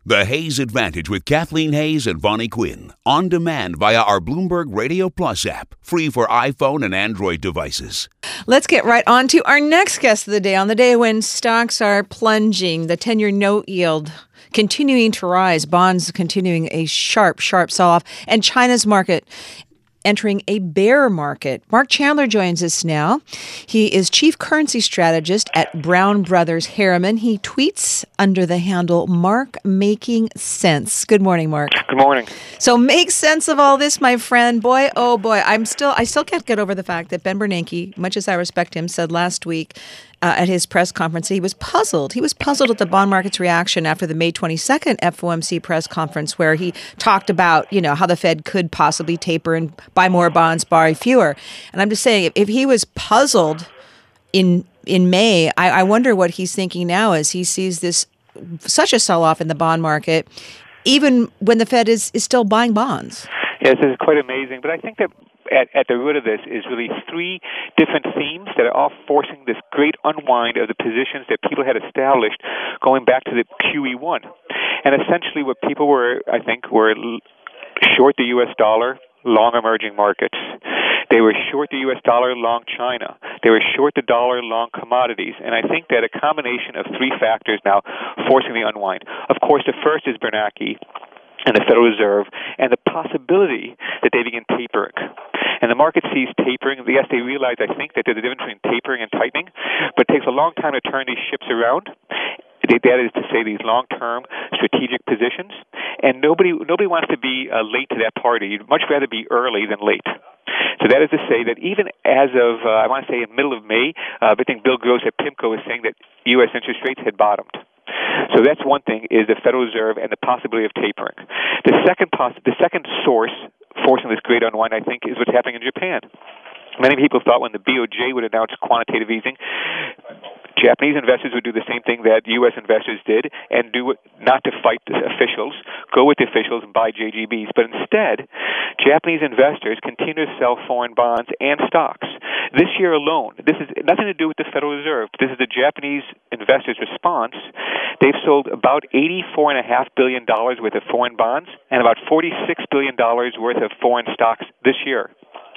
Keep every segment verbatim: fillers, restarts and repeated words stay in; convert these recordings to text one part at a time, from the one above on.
The Hayes Advantage with Kathleen Hayes and Vonnie Quinn. On demand via our Bloomberg Radio Plus app. Free for iPhone and Android devices. Let's get right on to our next guest of the day. On the day when stocks are plunging, the ten-year note yield continuing to rise, bonds continuing a sharp, sharp sell-off, and China's market entering a bear market. Mark Chandler joins us now. He is chief currency strategist at Brown Brothers Harriman. He tweets under the handle Mark Making Sense. Good morning, Mark. Good morning. So make sense of all this, my friend. Boy, oh boy, I'm still I still can't get over the fact that Ben Bernanke, much as I respect him, said last week Uh, at his press conference, he was puzzled. He was puzzled at the bond market's reaction after the May twenty-second F O M C press conference, where he talked about, you know, how the Fed could possibly taper and buy more bonds, buy fewer. And I'm just saying, if, if he was puzzled in in May, I, I wonder what he's thinking now as he sees this such a sell-off in the bond market, even when the Fed is, is still buying bonds. Yes, this is quite amazing. But I think that At, at the root of this is really three different themes that are all forcing this great unwind of the positions that people had established going back to the Q E one. And essentially what people were, I think, were short the U S dollar, long emerging markets. They were short the U S dollar, long China. They were short the dollar, long commodities. And I think that a combination of three factors now forcing the unwind. Of course, the first is Bernanke and the Federal Reserve, and the possibility that they begin tapering. And the market sees tapering. Yes, they realize, I think, that there's a difference between tapering and tightening, but it takes a long time to turn these ships around. That is to say, these long-term strategic positions. And nobody nobody wants to be uh, late to that party. You'd much rather be early than late. So that is to say that even as of, uh, I want to say, in the middle of May, uh, I think Bill Gross at PIMCO was saying that U S interest rates had bottomed. So that's one thing, is the Federal Reserve and the possibility of tapering. The second poss- the second source forcing this great unwind, I think, is what's happening in Japan. Many people thought when the B O J would announce quantitative easing, Japanese investors would do the same thing that U S investors did and do it not to fight the officials, go with the officials and buy J G Bs. But instead, Japanese investors continue to sell foreign bonds and stocks. This year alone, this is nothing to do with the Federal Reserve. This is the Japanese investors' response. They've sold about eighty-four point five billion dollars worth of foreign bonds and about forty-six billion dollars worth of foreign stocks this year.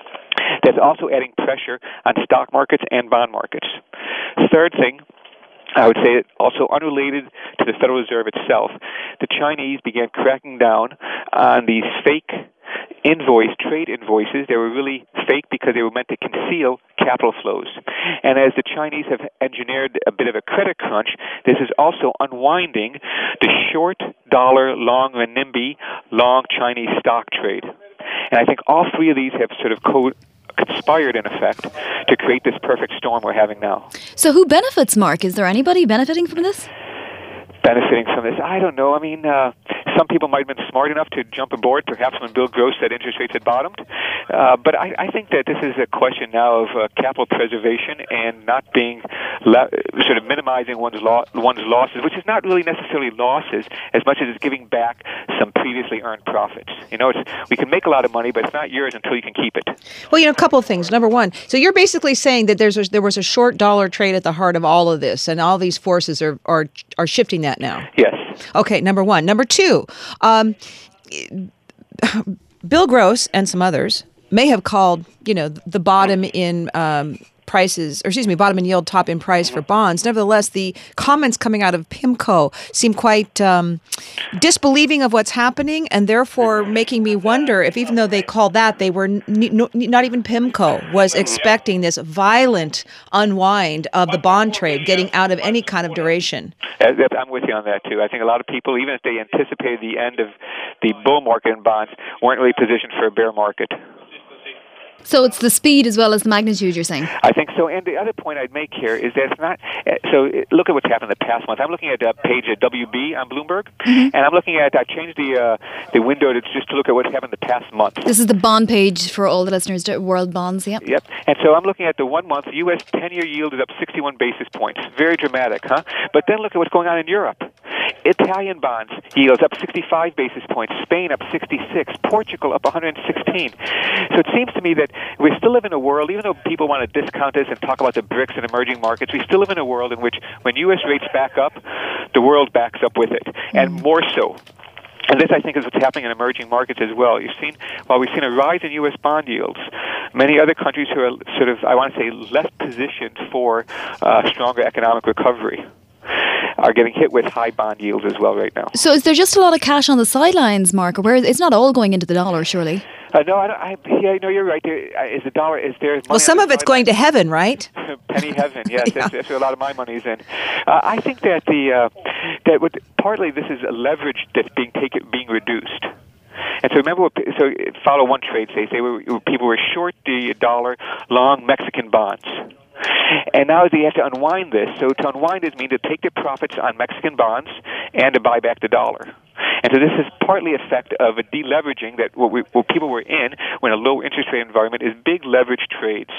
That's also adding pressure on stock markets and bond markets. Third thing, I would say, also unrelated to the Federal Reserve itself, the Chinese began cracking down on these fake invoice, trade invoices. They were really fake because they were meant to conceal capital flows. And as the Chinese have engineered a bit of a credit crunch, this is also unwinding the short dollar, long renminbi, long Chinese stock trade. And I think all three of these have sort of co- conspired, in effect, to create this perfect storm we're having now. So who benefits, Mark? Is there anybody benefiting from this? Benefiting from this? I don't know. I mean, uh, some people might have been smart enough to jump aboard, perhaps when Bill Gross said interest rates had bottomed. Uh, but I, I think that this is a question now of uh, capital preservation and not being le- sort of minimizing one's lo- one's losses, which is not really necessarily losses as much as it's giving back some previously earned profits. You know, it's, we can make a lot of money, but it's not yours until you can keep it. Well, you know, a couple of things. Number one, so you're basically saying that there's a, there was a short dollar trade at the heart of all of this, and all these forces are are, are shifting that now. Yes. Okay, number one. Number two, um, Bill Gross and some others may have called, you know, the bottom in um, prices, or excuse me, bottom in yield, top in price for bonds. Nevertheless, the comments coming out of PIMCO seem quite um, disbelieving of what's happening, and therefore making me wonder if, even though they called that, they were n- n- not even PIMCO was expecting this violent unwind of the bond trade, getting out of any kind of duration. I'm with you on that, too. I think a lot of people, even if they anticipated the end of the bull market in bonds, weren't really positioned for a bear market. So it's the speed as well as the magnitude, you're saying? I think so. And the other point I'd make here is that it's not... So look at what's happened in the past month. I'm looking at uh, page W B on Bloomberg, mm-hmm. and I'm looking at... I changed the uh, the window to just to look at what's happened the past month. This is the bond page for all the listeners, World Bonds, yep. Yep. And so I'm looking at the one month. U S ten-year yield is up sixty-one basis points. Very dramatic, huh? But then look at what's going on in Europe. Italian bonds yields up sixty-five basis points, Spain up sixty-six, Portugal up one hundred sixteen. So it seems to me that we still live in a world, even though people want to discount this and talk about the BRICS and emerging markets, we still live in a world in which when U S rates back up, the world backs up with it, and more so. And this, I think, is what's happening in emerging markets as well. You've seen, while we've seen a rise in U S bond yields, many other countries who are sort of, I want to say, less positioned for uh, stronger economic recovery are getting hit with high bond yields as well right now. So is there just a lot of cash on the sidelines, Mark? Or where it's not all going into the dollar, surely? Uh, no, I, don't, I yeah, no, you're right. There, is the dollar? Is there? Money Well, some of it's going to heaven. heaven, right? Penny heaven, yes. Yeah. That's, that's where a lot of my money's in. Uh, I think that the uh, that would, partly this is a leverage that's being taken, being reduced. And so remember, what, so follow one trade. Say, say we, people were short the dollar, long Mexican bonds. And now they have to unwind this. So to unwind this means to take their profits on Mexican bonds and to buy back the dollar. And so this is partly effect of a deleveraging that what, we, what people were in when a low interest rate environment is big leverage trades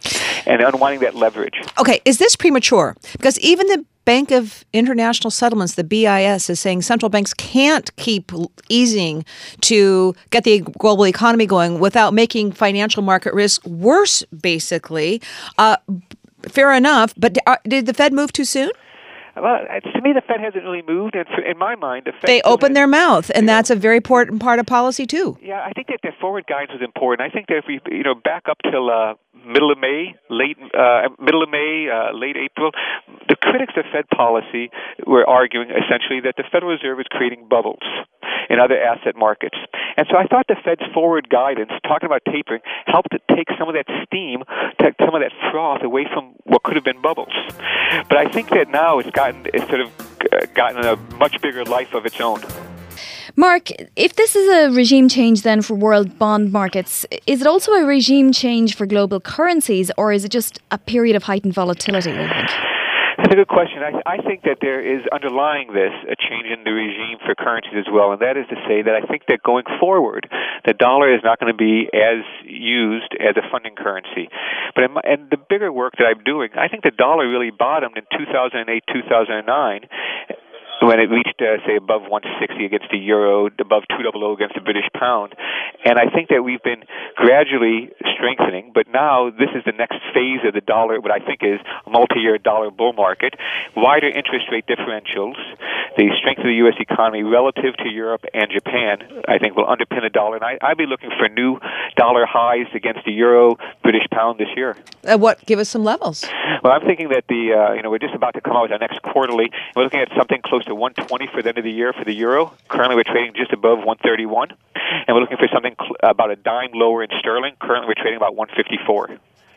and unwinding that leverage. Okay, is this premature? Because even the Bank of International Settlements, the B I S, is saying central banks can't keep easing to get the global economy going without making financial market risk worse, basically. Uh, fair enough, but did the Fed move too soon? Well, to me, the Fed hasn't really moved, and in my mind, the Fed they opened has, their mouth, and you know, that's a very important part of policy too. Yeah, I think that the forward guidance was important. I think that if we, you know, back up till uh, middle of May, late uh, middle of May, uh, late April, the critics of Fed policy were arguing essentially that the Federal Reserve is creating bubbles in other asset markets, and so I thought the Fed's forward guidance, talking about tapering, helped to take some of that steam, take some of that froth away from what could have been bubbles. But I think that now it's got It's sort of gotten a much bigger life of its own. Mark, if this is a regime change then for world bond markets, is it also a regime change for global currencies, or is it just a period of heightened volatility, I think? That's a good question. I, I think that there is underlying this a change in the regime for currencies as well, and that is to say that I think that going forward, the dollar is not going to be as used as a funding currency. But in my, and the bigger work that I'm doing, I think the dollar really bottomed in two thousand eight, two thousand nine. When it reached, uh, say, above one sixty against the euro, above two hundred against the British pound. And I think that we've been gradually strengthening, but now this is the next phase of the dollar, what I think is a multi-year dollar bull market, wider interest rate differentials, the strength of the U S economy relative to Europe and Japan, I think will underpin the dollar. And I, I'd be looking for new dollar highs against the euro, British pound this year. Uh, what? Give us some levels. Well, I'm thinking that the, uh, you know, we're just about to come out with our next quarterly. We're looking at something close to one twenty for the end of the year for the euro. Currently, we're trading just above one thirty-one, and we're looking for something cl- about a dime lower in sterling. Currently, we're trading about one fifty-four.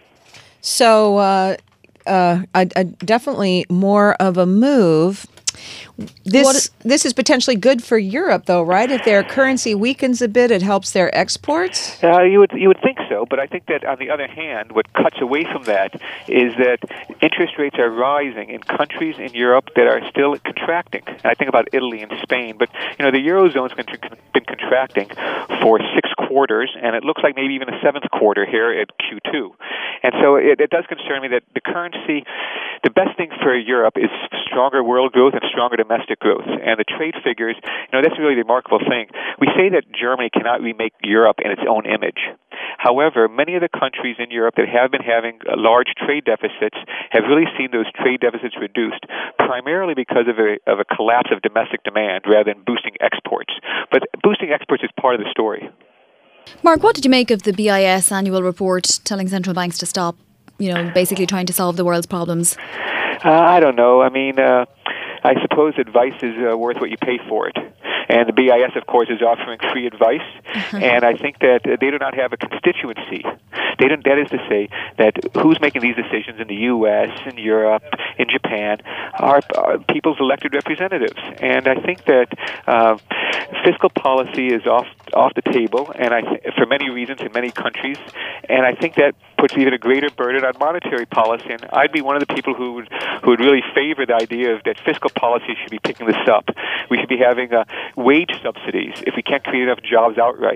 So, uh, uh, a, a definitely more of a move. This is, this is potentially good for Europe, though, right? If their currency weakens a bit, it helps their exports. Uh, you would you would think so, but I think that on the other hand, what cuts away from that is that interest rates are rising in countries in Europe that are still contracting. And I think about Italy and Spain, but you know the eurozone's been, been contracting for six quarters, and it looks like maybe even a seventh quarter here at Q two. And so it, it does concern me that the currency, the best thing for Europe is stronger world growth and stronger domestic growth. And the trade figures, you know, that's really the remarkable thing. We say that Germany cannot remake Europe in its own image. However, many of the countries in Europe that have been having large trade deficits have really seen those trade deficits reduced, primarily because of a, of a collapse of domestic demand rather than boosting exports. But boosting exports is part of the story. Mark, what did you make of the B I S annual report telling central banks to stop, you know, basically trying to solve the world's problems? Uh, I don't know. I mean, uh, I suppose advice is uh, worth what you pay for it. And the B I S, of course, is offering free advice. Uh-huh. And I think that uh, they do not have a constituency. They don't, that is to say that who's making these decisions in the U S, in Europe, in Japan, are, are people's elected representatives. And I think that uh, fiscal policy is off off the table, and I th- for many reasons in many countries. And I think that puts even a greater burden on monetary policy. And I'd be one of the people who would who would really favor the idea of that fiscal policy should be picking this up. We should be having uh, wage subsidies if we can't create enough jobs outright.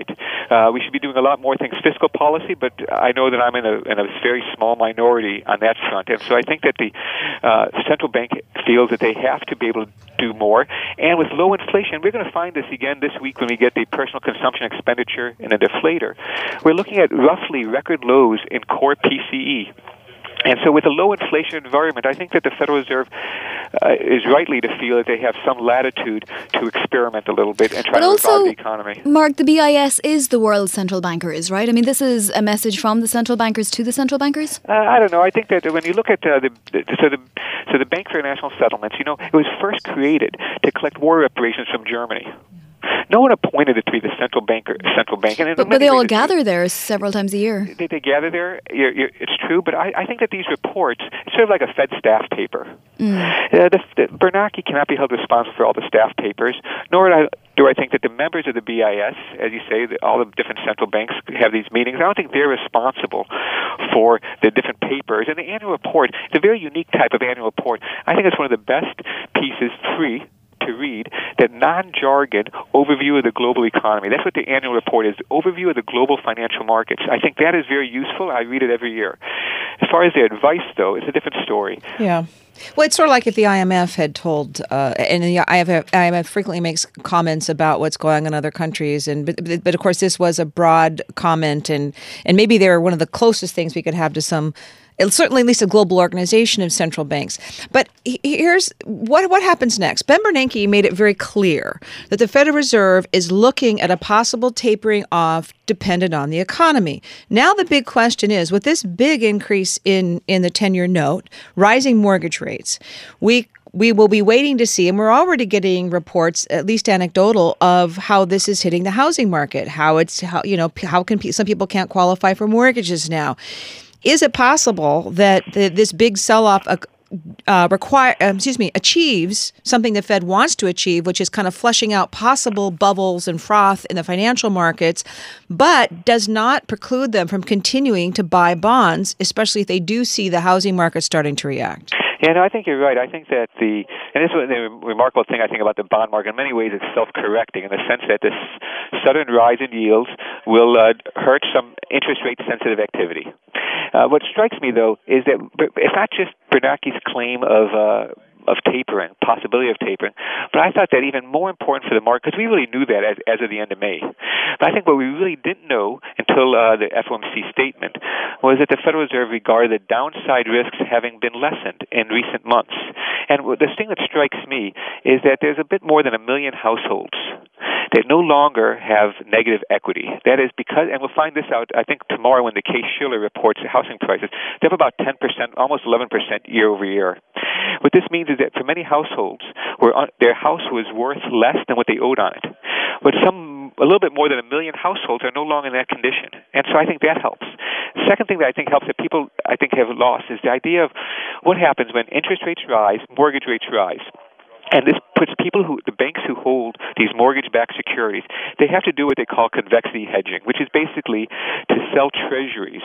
Uh, we should be doing a lot more things fiscal policy, but I know that I'm in a, in a very small minority on that front. And so I think that the uh, central bank feels that they have to be able to do more. And with low inflation, we're going to find this again this week when we get the personal consumption expenditure and a deflator. We're looking at roughly record lows in core P C E. And so with a low inflation environment, I think that the Federal Reserve uh, is rightly to feel that they have some latitude to experiment a little bit and try but to also, revive the economy. Mark, the B I S is the world's central bankers, right? I mean, this is a message from the central bankers to the central bankers? Uh, I don't know. I think that when you look at uh, the, the, so the so the Bank for International Settlements, you know, it was first created to collect war reparations from Germany. No one appointed it to be the central banker, central bank. And but, but they all gather there several times a year. They, they gather there. You're, you're, it's true, but I, I think that these reports, it's sort of like a Fed staff paper. Mm. Uh, the, the, Bernanke cannot be held responsible for all the staff papers, nor do I, do I think that the members of the B I S, as you say, the, all the different central banks have these meetings. I don't think they're responsible for the different papers. And the annual report, it's a very unique type of annual report. I think it's one of the best pieces, free, to read, that non-jargon overview of the global economy. That's what the annual report is, overview of the global financial markets. I think that is very useful. I read it every year. As far as the advice, though, it's a different story. Yeah. Well, it's sort of like if the I M F had told, uh, and the I M F frequently makes comments about what's going on in other countries, and but, but of course this was a broad comment, and, and maybe they're one of the closest things we could have to some, certainly at least a global organization of central banks. But here's what what happens next. Ben Bernanke made it very clear that the Federal Reserve is looking at a possible tapering off dependent on the economy. Now the big question is, with this big increase in, in the ten-year note, rising mortgage rates, we we will be waiting to see, and we're already getting reports, at least anecdotal, of how this is hitting the housing market, how it's, how you know, how can some people can't qualify for mortgages now. Is it possible that the, this big sell-off uh, uh, require, um, excuse me, achieves something the Fed wants to achieve, which is kind of flushing out possible bubbles and froth in the financial markets, but does not preclude them from continuing to buy bonds, especially if they do see the housing market starting to react? Yeah, no, I think you're right. I think that the, and this is the remarkable thing I think about the bond market. In many ways, it's self-correcting in the sense that this sudden rise in yields will uh, hurt some interest rate-sensitive activity. Uh, what strikes me, though, is that it's not just Bernanke's claim of uh, of tapering, possibility of tapering, but I thought that even more important for the market, because we really knew that as, as of the end of May. But I think what we really didn't know until uh, the F O M C statement was that the Federal Reserve regarded the downside risks having been lessened in recent months. And the thing that strikes me is that there's a bit more than a million households that no longer have negative equity. That is because, and we'll find this out, I think, tomorrow when the Case-Shiller reports housing prices, they have about ten percent, almost eleven percent year over year. What this means is that for many households, where their house was worth less than what they owed on it. But some, a little bit more than a million households are no longer in that condition. And so I think that helps. The second thing that I think helps that people, I think, have lost is the idea of what happens when interest rates rise, mortgage rates rise. And this puts people who, the banks who hold these mortgage-backed securities, they have to do what they call convexity hedging, which is basically to sell treasuries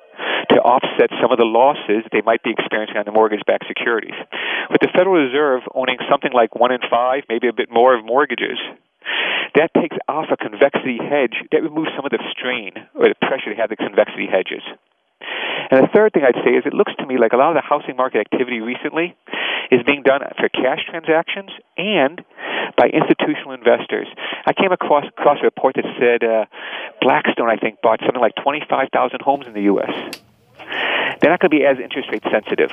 to offset some of the losses they might be experiencing on the mortgage-backed securities. With the Federal Reserve owning something like one in five, maybe a bit more of mortgages, that takes off a convexity hedge. That removes some of the strain or the pressure to have the convexity hedges. And the third thing I'd say is it looks to me like a lot of the housing market activity recently is being done for cash transactions and by institutional investors. I came across, across a report that said uh, Blackstone, I think, bought something like twenty-five thousand homes in the U S. They're not going to be as interest rate sensitive.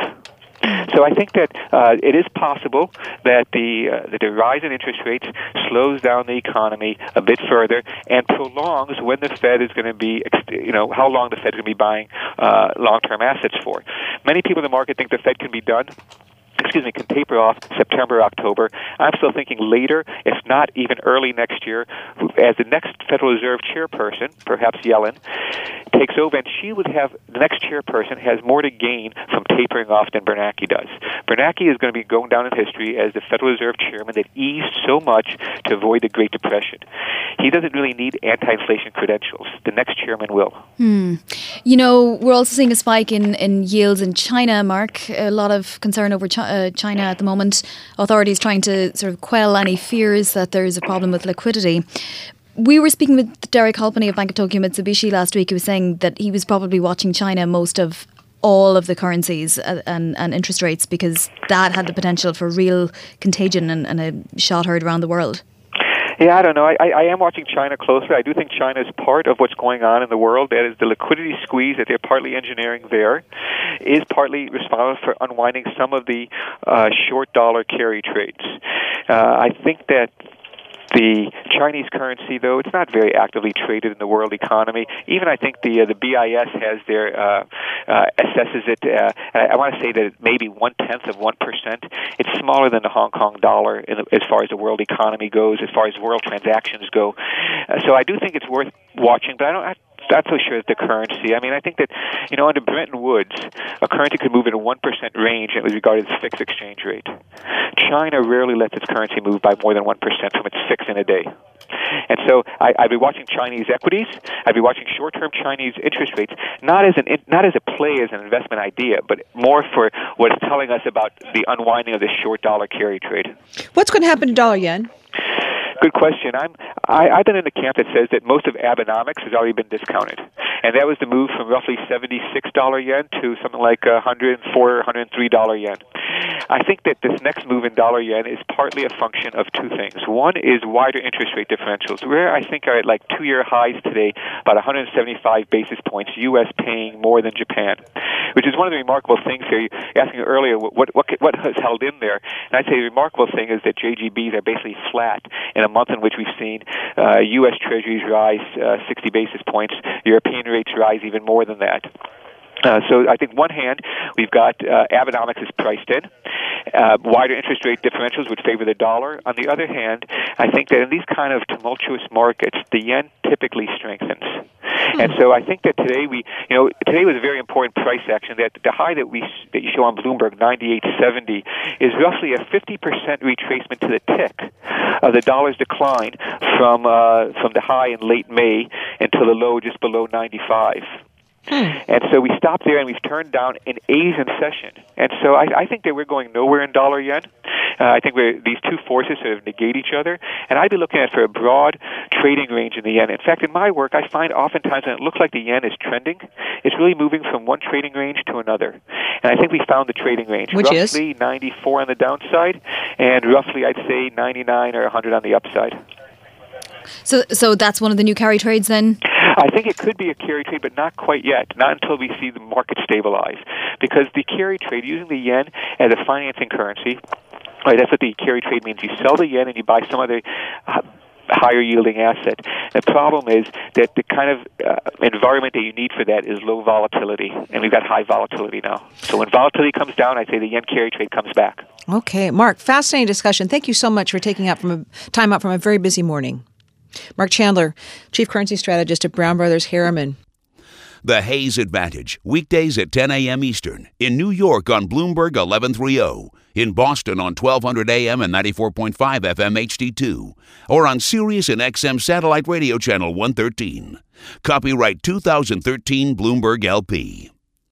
So I think that uh, it is possible that the uh, that the rise in interest rates slows down the economy a bit further and prolongs when the Fed is going to be, you know, how long the Fed is going to be buying uh, long-term assets for. Many people in the market think the Fed can be done. excuse me, can taper off September, October. I'm still thinking later, if not even early next year, as the next Federal Reserve chairperson, perhaps Yellen, takes over, and she would have, the next chairperson has more to gain from tapering off than Bernanke does. Bernanke is going to be going down in history as the Federal Reserve chairman that eased so much to avoid the Great Depression. He doesn't really need anti-inflation credentials. The next chairman will. Hmm. You know, we're also seeing a spike in, in yields in China, Mark. A lot of concern over China. Uh, China at the moment, authorities trying to sort of quell any fears that there's a problem with liquidity. we were speaking with Derek Halpenny of Bank of Tokyo Mitsubishi last week, who was saying that he was probably watching China most of all of the currencies and, and interest rates because that had the potential for real contagion and, and a shot heard around the world. Yeah, I don't know. I, I am watching China closely. I do think China is part of what's going on in the world. That is the liquidity squeeze that they're partly engineering there is partly responsible for unwinding some of the uh, short dollar carry trades. Uh, I think that the Chinese currency, though, it's not very actively traded in the world economy. Even I think the uh, the B I S has their uh, uh, assesses it. Uh, I, I want to say that maybe one tenth of one percent. It's smaller than the Hong Kong dollar in the, as far as the world economy goes, as far as world transactions go. Uh, so I do think it's worth watching, but I don't. I, Not so sure it's the currency. I mean, I think that, you know, under Bretton Woods, a currency could move in a one percent range and it was regarded as fixed exchange rate. China rarely lets its currency move by more than one percent from its fix in a day. And so I, I'd be watching Chinese equities. I'd be watching short-term Chinese interest rates, not as an not as a play, as an investment idea, but more for what it's telling us about the unwinding of this short dollar carry trade. What's going to happen to dollar yen? Good question. I'm, I, I've been in the camp that says that most of Abenomics has already been discounted. And that was the move from roughly seventy-six dollars yen to something like one hundred four dollars, one hundred three dollars yen. I think that this next move in dollar yen is partly a function of two things. One is wider interest rate differentials. We're, I think, are at like two-year highs today, about one hundred seventy-five basis points, U S paying more than Japan, which is one of the remarkable things here. You asked me earlier what, what, what has held in there. And I'd say the remarkable thing is that J G Bs are basically flat in a month in which we've seen uh, U S Treasuries rise uh, sixty basis points, European rates rise even more than that. Uh, so I think one hand, we've got uh, Abenomics is priced in. Uh, wider interest rate differentials would favor the dollar. On the other hand, I think that in these kind of tumultuous markets, the yen typically strengthens. Hmm. And so I think that today we, you know, today was a very important price action. That the high that we that you show on Bloomberg, ninety-eight seventy, is roughly a fifty percent retracement to the tick of the dollar's decline from uh, from the high in late May until the low just below ninety-five. Hmm. And so we stopped there and we've turned down an Asian session. And so I, I think that we're going nowhere in dollar yen. Uh, I think we're, these two forces sort of negate each other. And I'd be looking at for a broad trading range in the yen. In fact, in my work, I find oftentimes when it looks like the yen is trending, it's really moving from one trading range to another. And I think we found the trading range. Which roughly is? ninety-four on the downside and roughly, I'd say, ninety-nine or one hundred on the upside. So so that's one of the new carry trades then? I think it could be a carry trade, but not quite yet, not until we see the market stabilize. Because the carry trade, using the yen as a financing currency, right, that's what the carry trade means. You sell the yen and you buy some other uh, higher yielding asset. The problem is that the kind of uh, environment that you need for that is low volatility, and we've got high volatility now. So when volatility comes down, I'd say the yen carry trade comes back. Okay, Mark, fascinating discussion. Thank you so much for taking out from a, time out from a very busy morning. Mark Chandler, Chief Currency Strategist at Brown Brothers Harriman. The Hayes Advantage, weekdays at ten a.m. Eastern. In New York on Bloomberg eleven thirty. In Boston on twelve hundred A M and ninety-four point five F M H D two. Or on Sirius and X M Satellite Radio Channel one thirteen. Copyright two thousand thirteen Bloomberg L P.